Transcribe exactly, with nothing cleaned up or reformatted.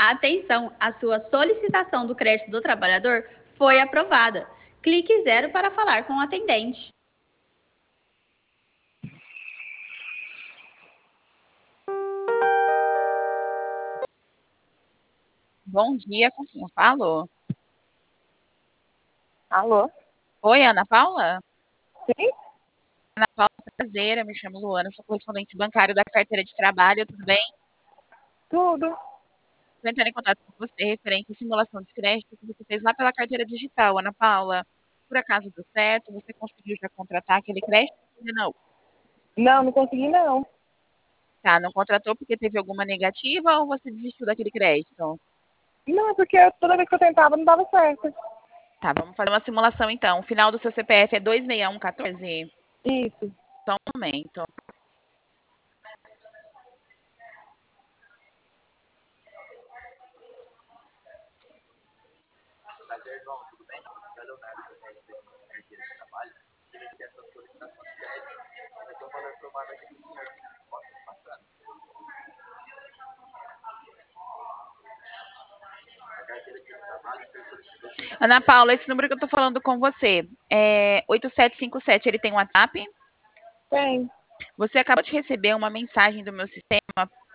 Atenção, a sua solicitação do crédito do trabalhador foi aprovada. Clique zero para falar com o atendente. Bom dia, com quem eu falo? Alô? Oi, Ana Paula? Sim? Ana Paula, prazer, eu me chamo Luana, sou correspondente bancário da carteira de trabalho, tudo bem? Tudo. Estou entrando em contato com você referente à simulação de crédito que você fez lá pela carteira digital, Ana Paula. Por acaso deu certo? Você conseguiu já contratar aquele crédito? Ainda não. Não, não consegui não. Tá, não contratou porque teve alguma negativa ou você desistiu daquele crédito? Não, é porque eu- toda vez que eu tentava não dava certo. Tá, vamos fazer uma simulação então. O final do seu C P F é dois seis um um quatro. Isso. Só um momento. Ana Paula, esse número que eu tô falando com você é oito sete cinco sete, ele tem WhatsApp? Tem. Você acabou de receber uma mensagem do meu sistema